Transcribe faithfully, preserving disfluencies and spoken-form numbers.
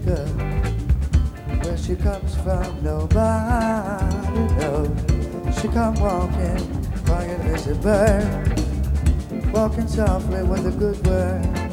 girl. Where she comes from, nobody knows. She come walking, quiet as a bird, walking softly with a good word.